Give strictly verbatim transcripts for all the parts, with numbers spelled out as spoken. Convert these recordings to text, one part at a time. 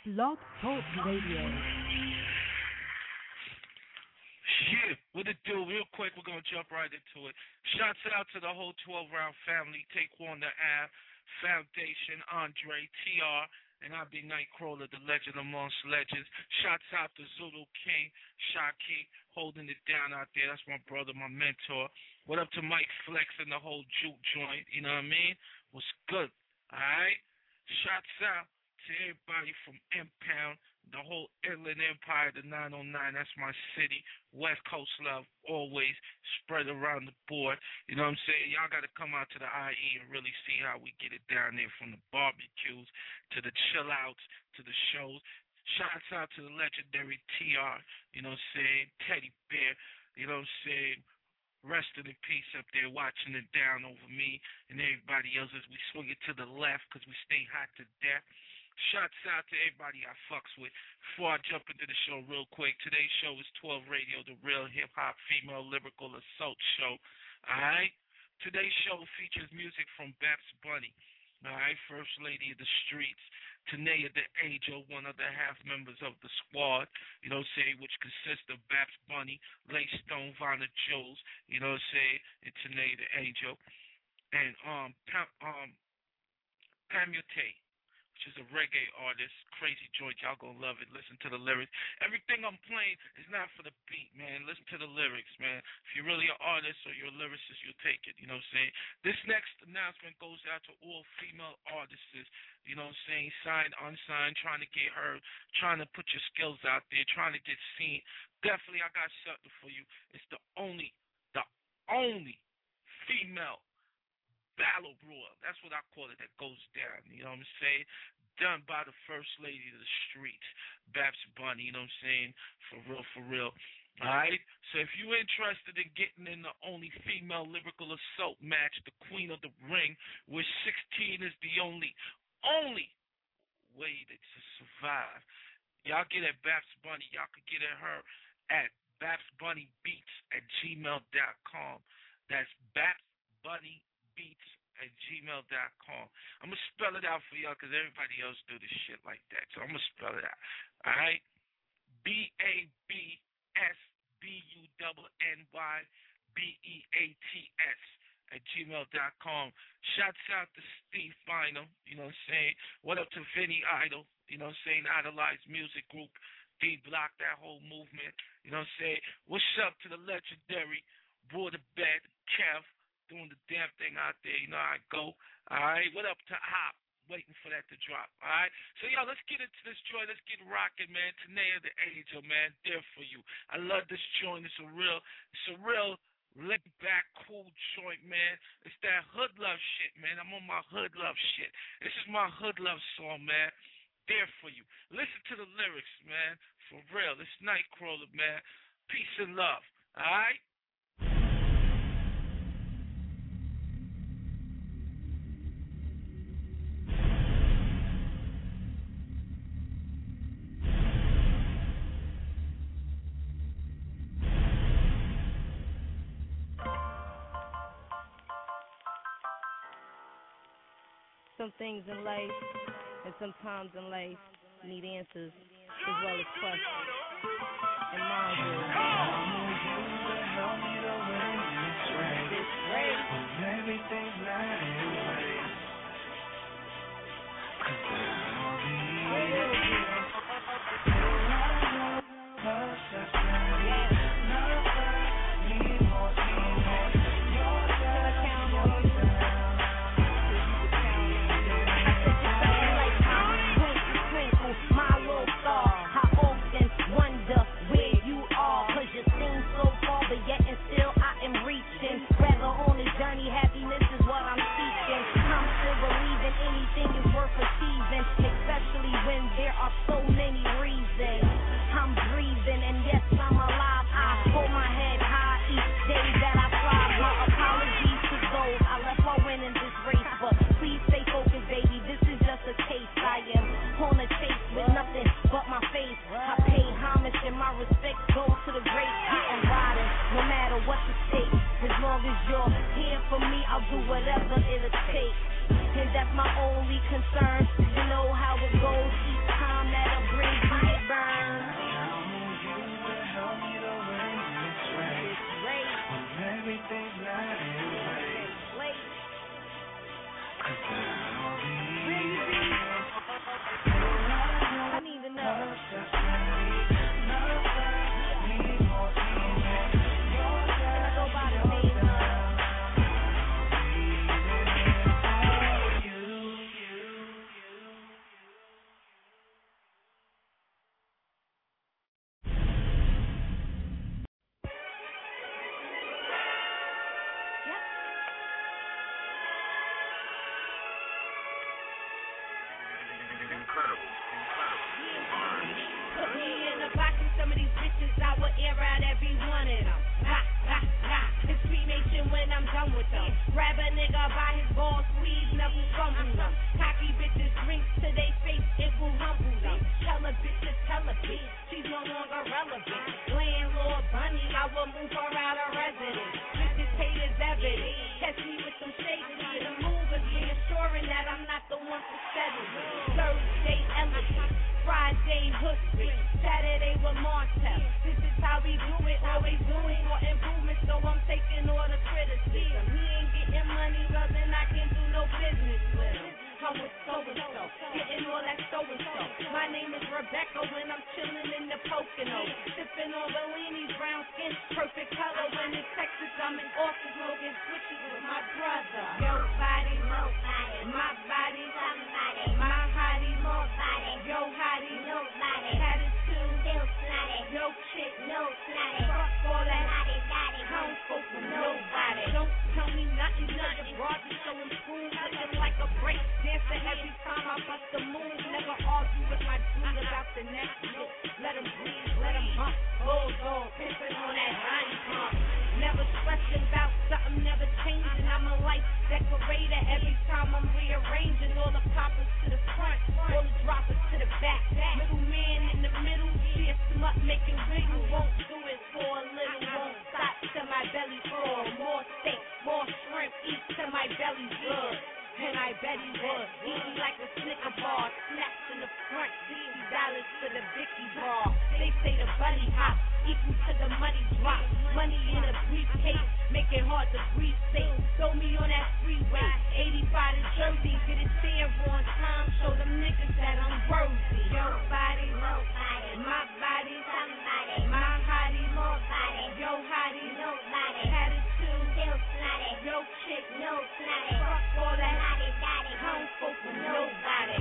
Blog Talk Radio. Yeah, what it do? Real quick, we're going to jump right into it. Shouts out to the whole twelve-round family. Take one to Ave, Foundation, Andre, T R, and I be Nightcrawler, the legend amongst legends. Shouts out to Zulu King, Shaki, holding it down out there. That's my brother, my mentor. What up to Mike Flex and the whole juke joint? You know what I mean? What's good? All right? Shouts out to everybody from M-Pound, the whole Inland Empire, the nine oh nine, that's my city. West Coast love, always spread around the board. You know what I'm saying? Y'all got to come out to the I E and really see how we get it down there, from the barbecues to the chill outs to the shows. Shouts out to the legendary T R, you know what I'm saying? Teddy Bear, you know what I'm saying? Resting in peace up there, watching it down over me and everybody else as we swing it to the left because we stay hot to death. Shouts out to everybody I fucks with. Before I jump into the show real quick, today's show is twelve Radio, the real hip-hop female lyrical assault show. All right? Today's show features music from Babs Bunny, all right, First Lady of the Streets, Tanea the Angel, one of the half members of the squad, you know what I'm saying, which consists of Babs Bunny, Lay Stone, Vanna Jules, you know what I'm saying, and Tanea the Angel, and um, Pam, um, Pamute, which is a reggae artist, crazy joint, y'all gonna love it. Listen to the lyrics. Everything I'm playing is not for the beat, man. Listen to the lyrics, man. If you're really an artist or you're a lyricist, you'll take it, you know what I'm saying? This next announcement goes out to all female artists, you know what I'm saying, signed, unsigned, trying to get heard, trying to put your skills out there, trying to get seen. Definitely, I got something for you. It's the only, the only female battle broil. That's what I call it, that goes down, you know what I'm saying? Done by the First Lady of the Streets, Babs Bunny, you know what I'm saying? For real, for real. All right? So if you're interested in getting in the only female lyrical assault match, the Queen of the Ring, where sixteen is the only, only way to survive, y'all get at Babs Bunny. Y'all can get at her at babs bunny beats at gmail dot com. That's Babs Bunny Beats at gmail dot com. I'm going to spell it out for y'all because everybody else do this shit like that. So I'm going to spell it out. All right? B A B S B U N N Y B E A T S at gmail dot com. Shouts out to Steve Bynum, you know what I'm saying? What up to Vinny Idol, you know what I'm saying? Idolized Music Group, D-Block, that whole movement, you know what I'm saying? What's up to the legendary Waterbed, Kev, doing the damn thing out there, you know how I go. All right, what up to Hop? Waiting for that to drop. All right, so y'all, let's get into this joint. Let's get rocking, man. Tanea the Angel, man, there for you. I love this joint. It's a real, it's a real laid back, cool joint, man. It's that hood love shit, man. I'm on my hood love shit. This is my hood love song, man. There for you. Listen to the lyrics, man. For real, it's Nightcrawler, man. Peace and love. All right. Some things in life and sometimes in life need answers as well as questions. And mine do. Everything's not anyway. But yet and still I am reaching. Rather on this journey, happiness is what I'm seeking. I'm still believing anything is worth achieving. incredible, incredible. Put me in a box with some of these bitches, I will air out every one of them. Ha, ha, ha. It's cremation when I'm done with them. Grab a nigga by his ball sleeve, never fumble them. Cocky bitches drink to they face, it will humble them. Tell a bitch to tell a bitch, she's no longer relevant. Landlord Bunny, I will move her out of residence. Bitches hate is evident. Catch me with some shades, see the move is reassuring that I'm not the one for settling. Thursday elegant, Friday hood bitch, Saturday with Martell. This is how we do it, always doing for improvement, so I'm taking all the criticism. He ain't getting money, well then I can do no business with him. Come with so-and-so, getting all that so-and-so. My name is Rebecca when I'm chilling in the Poconos. Sipping on Bellini's brown skin, perfect color. When it's Texas, I'm in office, smoking switches with my brother. Yo body, nobody. My body, somebody. My hottie, nobody. Yo hottie, nobody. Attitude, still snotty. Yo chick, no snotty. Fuck all that hottie, daddy. I don't spoke for nobody. Don't tell me nothing, nothing. Broad be so improved, looking like a break dancer every time I bust a move. Never argue with my dude about the next shit. Let him breathe, let him hump. Bulldog, pimping on that honey pump. Never stressing about something, never changing. I'm a life decorator every time I'm rearranging. All the poppers to the front, all the droppers to the back. Middle man in the middle, she a slut making wiggle. Won't do it for a little, won't stop till my belly full. More steak, more shrimp, eat till my belly's good. And I bet he would. Eating like a Snicker bar. Snaps in the front, sixty dollars to the Vicky bar. They say the buddy hop equal to the money drop. Money in a briefcase, make it hard to breathe safe. Throw me on that freeway, eighty-five to Jersey. Get it stand on time, show them niggas that I'm worthy. Your body, nobody. My body, somebody. My hottie, nobody. Yo hottie, nobody. Attitude, still snotty. Yo chick, no snotty. Fuck all that hottie, daddy. I don't spoke for nobody.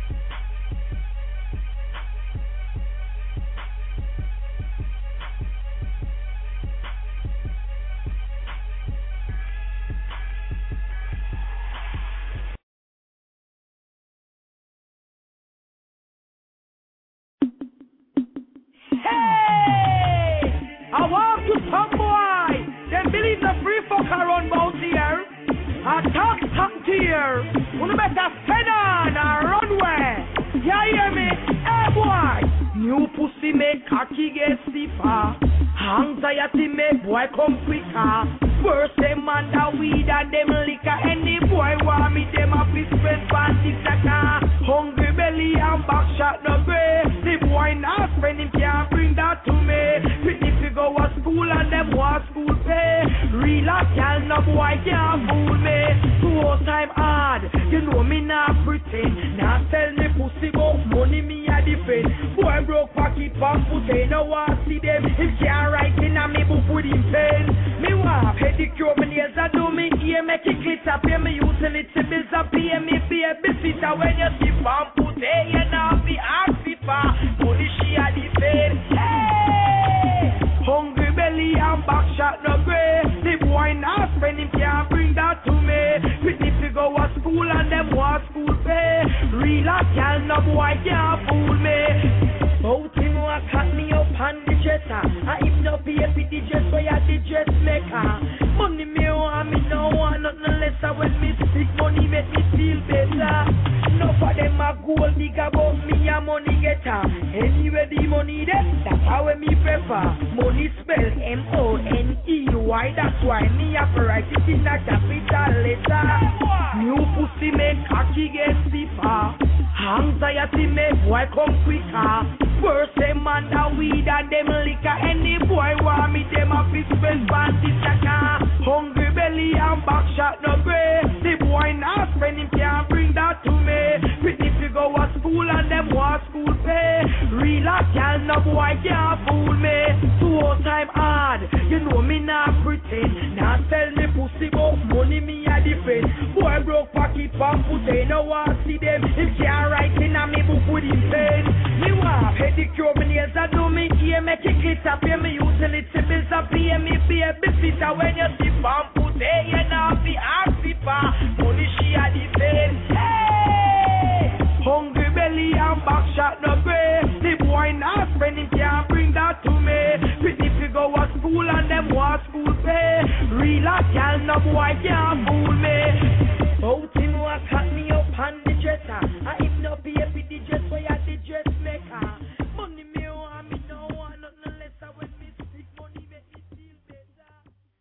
Hey! I walk to some boy. Them believe the free fuck around bout here. I talk talk to you. Wanna better spend on a runway. Yeah, hear me? Hey boy. New pussy make cocky get stiffer. Anxiety make boy come quicker. First them man that weed and them liquor. Any boy want me them a fist friend panty sucker. Hungry belly and back shot no grey. The boy not friend him can't bring that to me. Pitney fi go to school and them want school pay. Real a gal no boy can't fool me. Two time hard, you know me not pretend. Now tell me pussy about money me a defend. Boy broke pocket pump pussy no want see them. If can't write in a me book with him pen. Me want pedicure me nails a do me ear make it glitter. Pay me utility bills a pay me baby sitter. When you see pump pussy you know be hard FIFA. Money she a defend. Hey! Hungry belly and back shot no grey. The boy not spend him can't bring that to me. Pitney fi go to school and them want school pay. Real a gal no boy can't fool me. Bout him wa cut me up on the dresser. I if no pay for the dress where you the dressmaker. Money me want me no want nothing less. When me speak money make me feel better. No for them a gold digger but me a money getter. Anyway the money there, that's how me prefer. Money spell M O N E Y. That's why me have to write it in a capital letter. New pussy make cocky get stiffer. Anxiety make boy come quicker. First them man that weed and them liquor. Any boy want me them a fist friend panty sucker. Hungry belly and back shot no grey. The boy not spend him can't bring that to me. Pitney fi go to school and them want school pay. Real a gal no boy can't fool me. Two time hard, you know me not pretend. Now tell me pussy about money me a defend. Boy broke pocket pump pussy no want see them. If can't write in a me book with him pen. Me want pedicure me nails a do me ear make it glitter. Pay me utility bills a pay me baby sitter. When you see pump pussy you know be hard FIFA. Money she a defend. Hey! Hungry belly from back shot no pray. The boy not spending can't bring that to me. Pitney fi go to school and them want school pay. Real a gal no boy can't fool me. Out him wa cut me up on the dresser. I if no pay for the dress for ya the dressmaker. Money me want me no want nothing less. I when me speak money make me feel better.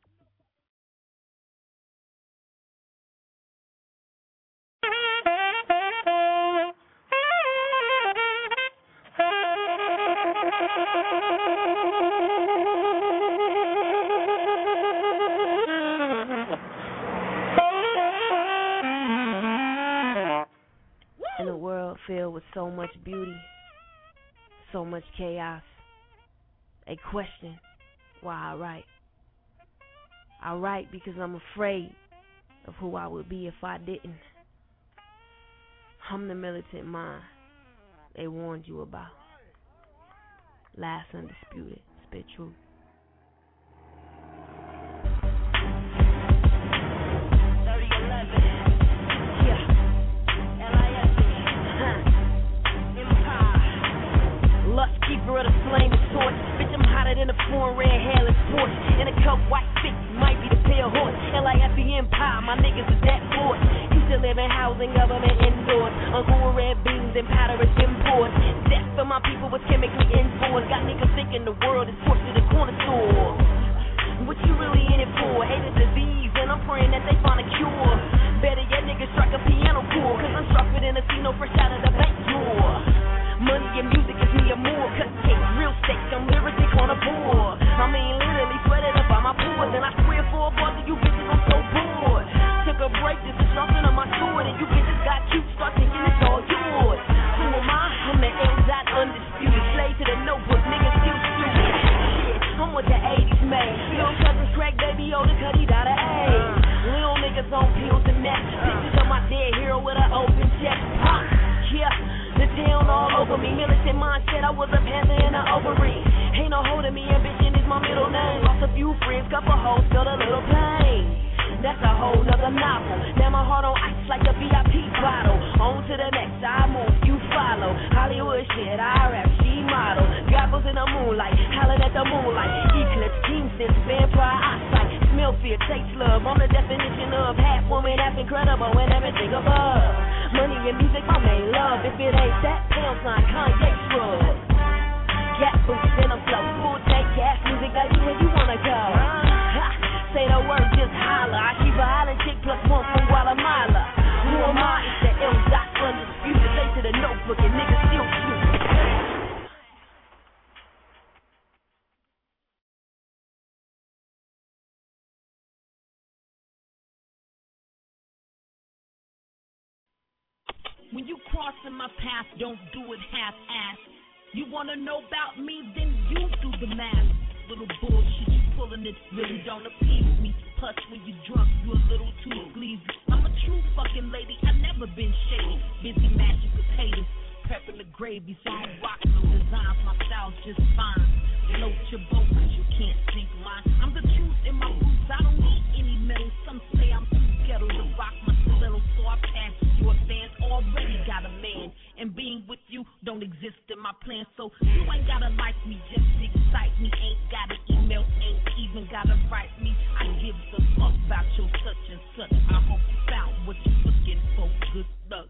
In a world filled with so much beauty, so much chaos, a question why I write. I write because I'm afraid of who I would be if I didn't. I'm the militant mind they warned you about. Last undisputed, spit truth. Lust keeper of the flaming torch. Bitch, I'm hotter than a foreign red hairless porch. In a cup white stick, might be the pale horse. L I F E Empire, my niggas is that force. Used to live in housing, government indoors. Uncle red beans and powder is imports. Death for my people was chemically enforced. Got niggas thinking the world is forced to the corner store. What you really in it for? Hate a disease, and I'm praying that they find a cure. Better yet, niggas strike a piano chord. Cause I'm sharper than a Cino fresh out of the bank door. Money and music is me a more. Cut cake, real stakes, I'm lyric on a board. I mean, literally sweated up by my pores. And I swear for a buzz of you bitches, I'm so bored. Took a break, just to sharpen on my sword. And you bitches got cute, start thinking it's all yours. Who am I? I'm the L-Dot undisputed. Slave to the notebook, niggas still stupid. Shit, I'm what the eighties made. Little cousins crack, baby, oh, the cutty dot a A. Little niggas on pills and that. Pictures of my dead hero with an open chest. Pop, yeah. The town all over me, militant mindset, I was a panther in an ovary. Ain't no holding me, ambition is my middle name. Lost a few friends, couple hoes, felt a little pain. That's a whole nother novel. Now my heart on ice like a V I P bottle. On to the next, I move, you follow. Hollywood shit, I rap, she model. Goggles in the moonlight, howling at the moonlight. Eclipse, keen sense, vampire eyesight. Smell fear, taste love. I'm the definition of half woman, half incredible, and everything above. Money and music, I made love. If it ain't that, pound sign, Kanye shrug. Cat boots in a flow, full take gas music, baby, where you wanna go? Ha, say the word, just holler. I keep a island chick plus one from Guatemala. Who am I? It's the L-Dot undisputed. Say to the notebook and niggas still shoot. When you crossing my path, don't do it half-assed. You wanna know about me, then you do the math. Little bullshit, you pulling it really don't appease me. Plus, when you drunk, you a little too sleazy. I'm a true fucking lady, I never been shady. Busy mashing potatoes, prepping the gravy, so I rock no designs. My style's just fine. Float your boat, cause you can't sink mine. I'm the truth in my boots, I don't need any medals. Some say I'm too ghetto to rock my stiletto, so I pass your fans. Already got a man, and being with you don't exist in my plan. So you ain't gotta like me, just excite me. Ain't gotta email, ain't even gotta write me. I give a fuck about your such and such. I hope you found what you're looking for. Good luck.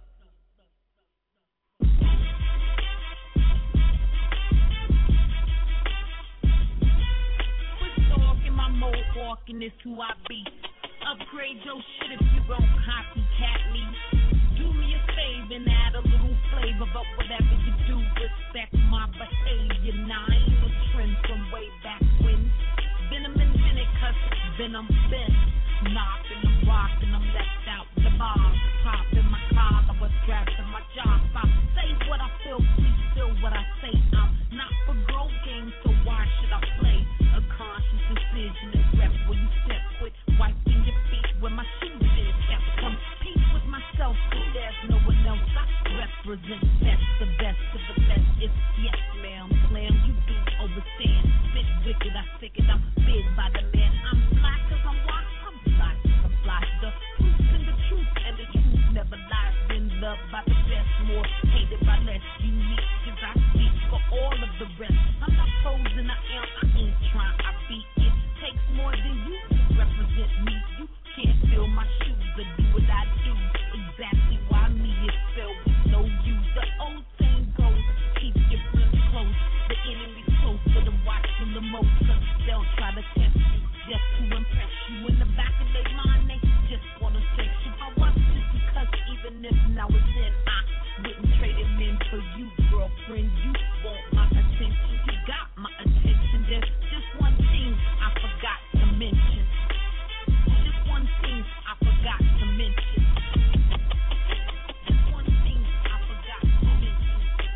Quit talking, my mohawk, and it's who I be. Upgrade your shit if you gon' copycat me. Do me a favor and add a little flavor, but whatever you do, respect my behavior. Now I ain't a trend from way back when. Venom invented, cause venom been. Knocking, I'm rocking, I'm left out the bar. Pop in my car, I was trapped in my job. I say what I feel, please feel what I say. I'm not for girl games, so why should I play? A conscious decision is rep where you step with, wiping your feet where my shoes is. Have some peace with myself, there's no one else. I represent best, the best of the best. It's yes, ma'am, slam, you do overstand. Spit wicked, I stick it, I'm big by the man. I'm black cause I'm white, I'm black cause I'm fly. The proof's in the truth, and the truth never lies. Been loved by the best, more hated by less. You the rest. I'm not posing, I am, I ain't trying, I be it. Takes more than you to represent me. You can't fill my shoes or do what I do. Exactly why me is filled with no use. The old saying goes, keep your flips close. The enemy's close to them watching the most. Cause they'll try to test you just to impress you. In the back of their mind, they just wanna sex you. I watch this because even if now and then I wouldn't trade him in for you, girlfriend. You want my attention, you got my attention. There's just one thing I forgot to mention. Just one thing I forgot to mention. Just one thing I forgot to mention.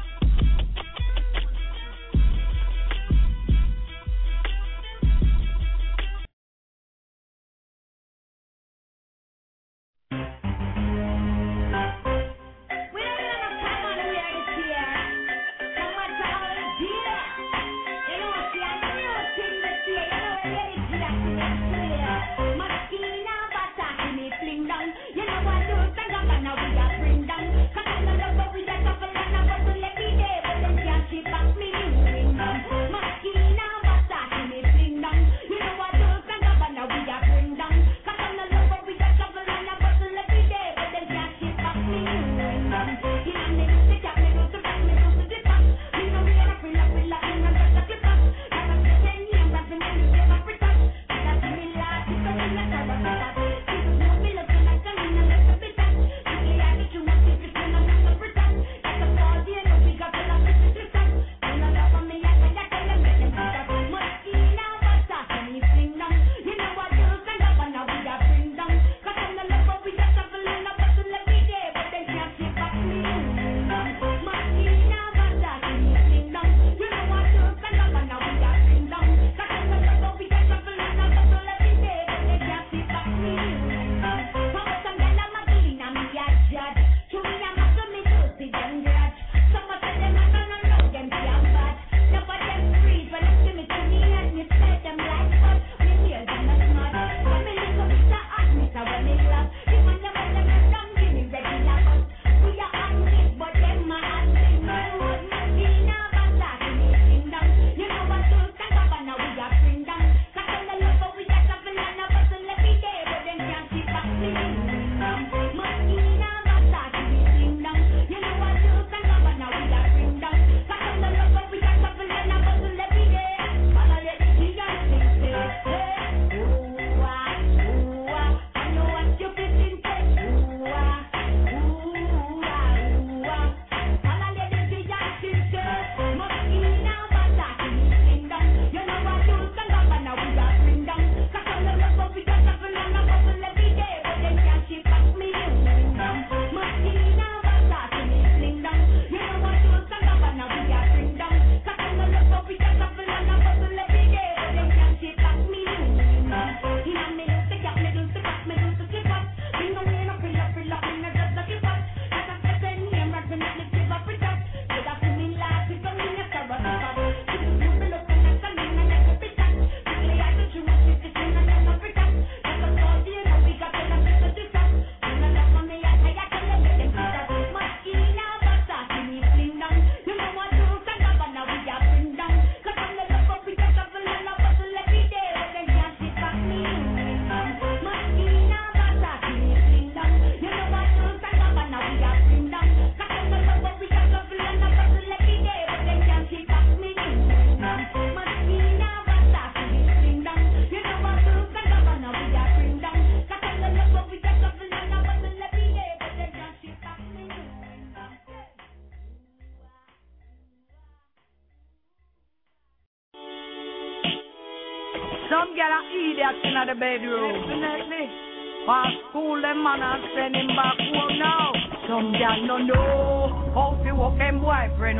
Some get a idiot in the bedroom. Definitely. Past school, them man and send him back home now. Some girl no know how to walk them boyfriend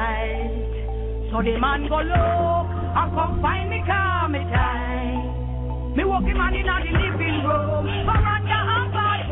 right. So the man go low and come find me, call me time. Me walk him man in the living room, veranda and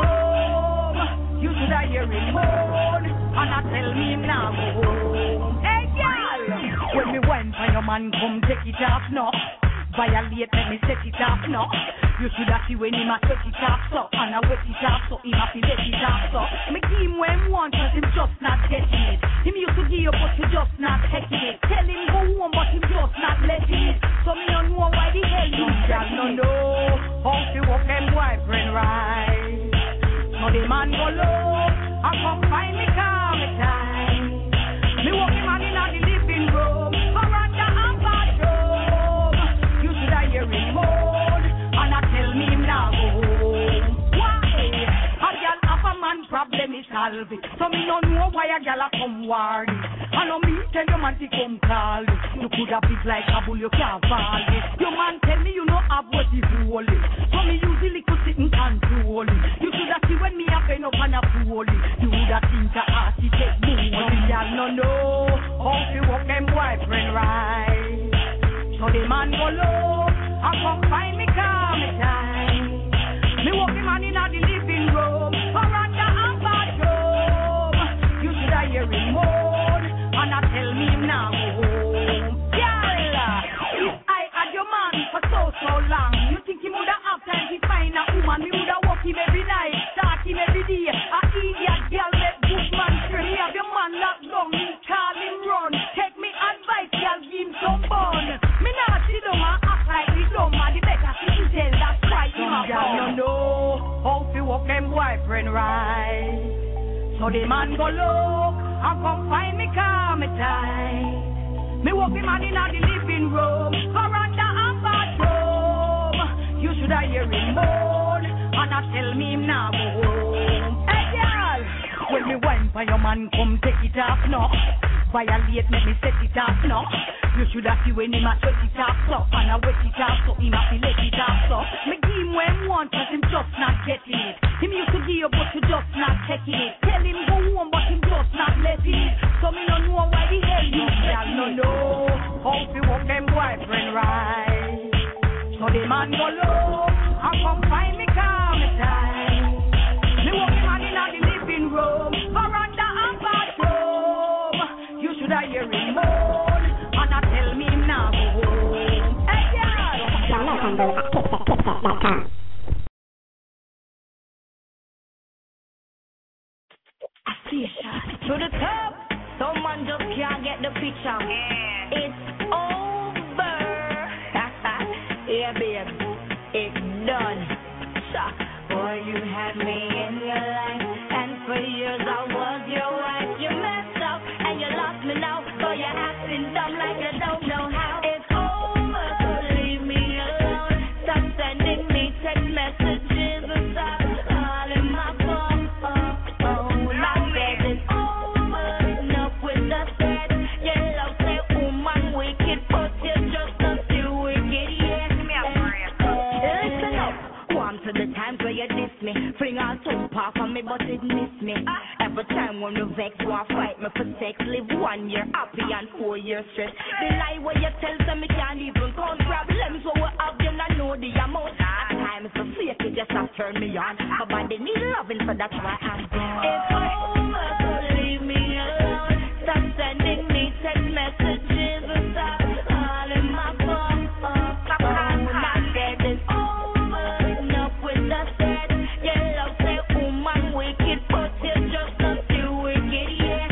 bathroom. You should have hear him moan, and I tell me now go home. Hey girl, when me went for your man come take it off now. Violate, let me set it off now. You should have see when him a set it off so, and I wet it off so, him a fi let it off so. Me give him when him want, cause him just not getting it. Him used to give you, but he just not taking it. Tell him go home, but he just not letting it. So me don't know why the hell you shall not know how to walk them boyfriend right. So the man go low, I come find me calm time. Me walk him man in the living room, veranda and bathroom. You should have hear him moan, and I tell me him now go home. Why? A girl have a man problem is solve it. So me don't know why a girl a come war it. I know me tell your man to come call it. You could have big like a bull, you can't fall it. Your man tell me you know have what is holy. So me usually could sit and control it. You should have see when me a bend up and a pull it. You would have think a ass it take more. The girl no know how to walk them boyfriend right. So the man go low, I come find me calm time. Me walk the man in the living room, veranda and bathroom. You should have hear him moan, and I tell me him now go home. Girl, if I had your man for so so long, you think he would have time to find a woman? Me would have walk him every night, start him every day. A idiot girl let good man free. Me have your man locked down, me call him run. Take me advice, girl, give him some bun. Me not sit down and act like we dumb, and the better see tell that's right. Some girl you know how to walk them boyfriend right. So the man go look and come find me calm time. Me walk the man in the living room, veranda and bathroom. You should have hear him moan, and I tell me him now go home. Hey girl, when me wine for your man come take it off now. Violate make me set it off now. You should have see when him a sweat it off so, and I wet it off so him a let it off so. Me give him when he want, cause him just not getting it. Him used to give you but you just not taking it. Tell him go home but him just not letting it. So me no know why the hell you girl no know how to walk them boyfriend right. So the man go low and come find me calm time. Me walk the man in the living room, veranda and bathroom. You should have hear him moan, and I tell me him now go home. Hey girl. To the top, someone just can't get the picture. Yeah. It's over. Yeah, babe, it's done. Boy, you had me in your life, and for years I was your wife. You messed up and you lost me now, so you're acting dumb like you don't know how. It's over, so leave me alone. Stop sending me text messages and stop calling my phone. Oh, oh, my bed is over. Enough with the set. Your love say, woman, wicked, but you just not too wicked, yeah. Listen up. Warm to the times where you diss me. Fling all two part for me, but it miss me. Every time when you vex, want fight me for sex. Live one year happy and four years stress. The lie where you tell them me can't even count problems. So we have them not know the amount. At times so fake it just have turn me on. My body need loving, so that's why I'm gone. It's over, so leave me alone. Stop sending me text messages and stop calling my phone. Oh, oh, not dead, it's over. Enough with the set. Your love say, woman, wicked, but you just not too wicked, yeah.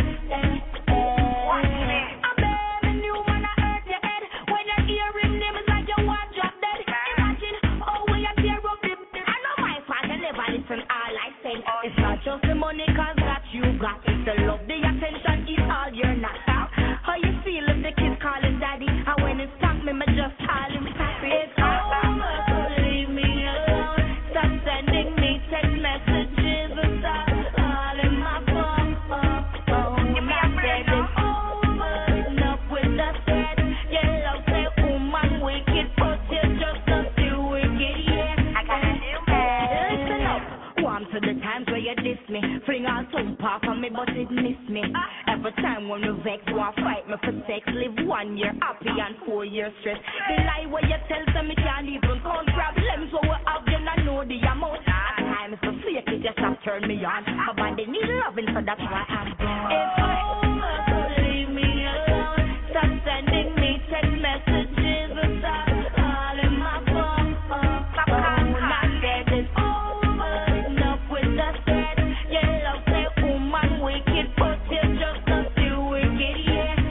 I bet you when I hurt your head. When you hear him name, it's like you want drop dead. Imagine, oh, when you tear up him. I know my father never listen all I say. It's not just the money, cause that you got. It's the love, the attention, is all you're not. How you feel if the kids call him daddy? And when it's stuck me, me just call him papi. It's over, so leave me alone. Stop sending me text messages and stop calling my phone. Oh, oh, my bed is over. Enough with the set. Your love say, woman, wicked, but you just not too wicked, yeah. I gotta do it. Listen up. Warm to the times where you diss me. Fling all two part for me, but it miss me. Every time when you vex, want fight me for sex. Live one year happy and four years stress. The lie where you tell them me can't even count problems. So we have them not know the amount. At times so fake it just have turn me on. My body need loving, so that's why I'm gone. It's over, so leave me alone. Stop sending me text messages and stop calling my phone. Oh, oh, not dead, it's over. Enough with the set. Your love say, woman, wicked, but you just not too wicked, yeah.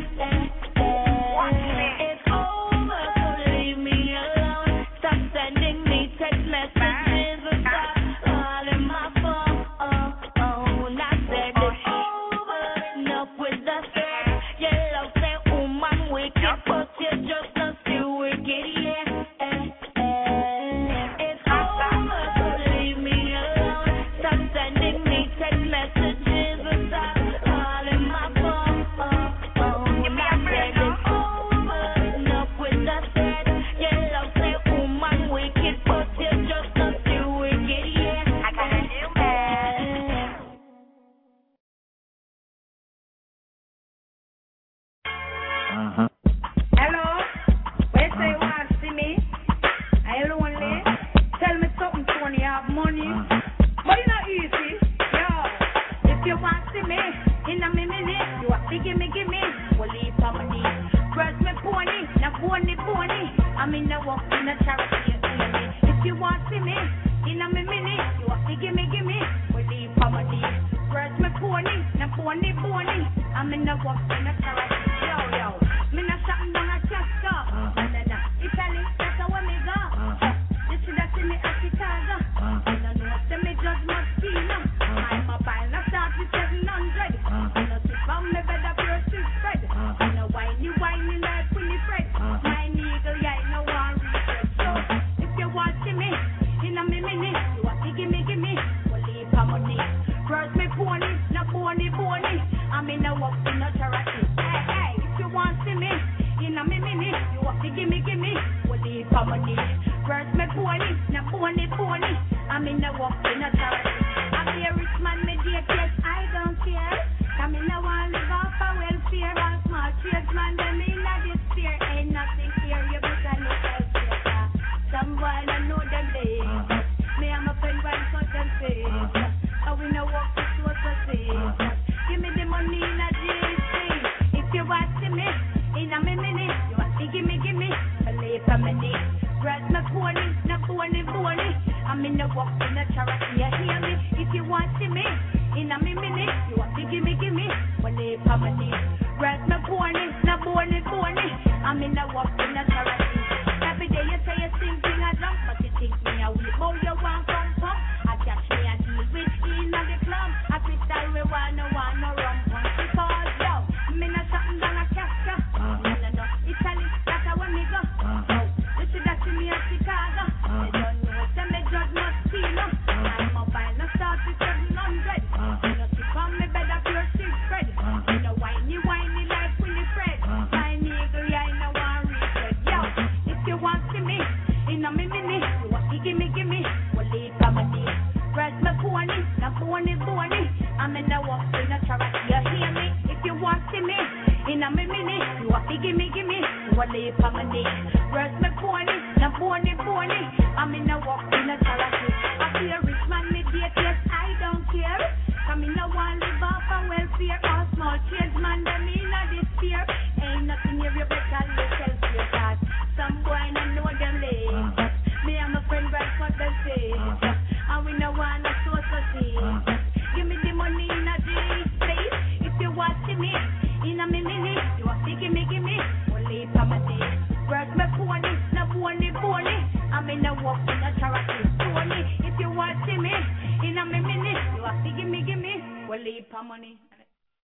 Uh-huh. Hello? Where say you want to see me? Are you lonely? Tell me something, Tony. I have money. But it's not easy. Yo, if you want to see me in a minute, you have to give me, give me. We'll leave for money. First me pony, now pony, pony. I'm in the walk in the charity. If you want to see me in a minute, you have to give me, give me. We'll leave for money. First me pony, now pony, pony. I'm in the walk in the charity. Yo, yo. Me not shopping down at Tesco. Italy, that's where me go. You should have seen me at Chicago. I don't know, say me judge must be no. My mobile, I start with seven hundred. I know sit from me bed up your six spread. I know whiny, whiny like Winnie Fred. My eagle, yeah, no one research. So, if you want to see me in a minute, you want to give me, give me. We'll leave for money. First me pony, now pony, pony. I'm in a walk in a charity. Hey, hey, if you want to see me in a minute, you have to give me, give me. We'll leave for money. First me pony, now pony, pony. I'm in a walk in a charity. I'm a rich man, me date, yes, I don't care. I'm in a one live off a welfare. All small tradesman, them in a this fear. Ain't nothing here, you better look elsewhere. Some boy don't know them day. Me and my friend went for them say. I we no walk to source to say. Give me the money in a G C. If you want to me in a minute, you want to give me, give me. Believe for me. Grab my pony, no pony, pony. I'm in the walk in the charity, you hear me? If you want to me in a minute, you want to give me, give me. Believe for me. Grab my pony, no pony, pony. I'm in the walk in the charity. Every day you say you sing, sing a jump, but you think me a week. Oh, you want come, come. I catch me a deal with in the club. I crystal we want no one no rum pump. Because yo, me not something down a casca. No, no, no, Italy, that's how when me go. Oh, you should have seen me at Chicago. They don't know, say me judge must see no. My mobile no start with seven hundred. You know, sit on me bed up your six spread. You know, whiny, whiny like Winnie Fred. My nigga, yeah, I know one regret. Yo, if you want to see me in a minute, you want to give me, give me. We'll leave for money. Press my pony, now pony, pony. I'm in the walk in a charity, you hear me? If you want to see me in a minute, you want to give me, give me. We'll leave for money. Press my pony, now pony, pony. I'm in the walk in a charity. I feel a rich man, me date, yes, I don't care. Come in a one live off a welfare. All small tradesman, them in a this fear. Ain't nothing here, you better look elsewhere. Cause some boy no know them late. Me and my friend right what they say. And we no want no source to see. Give me the money in a G's place. If you want to me in a minute, you have to give me, give me. We'll leave for my day. Work my pony, no pony, pony. I'm in a walk in a charity. Pony, if you want to me in a minute, you have to give me, give me. We'll leave for money.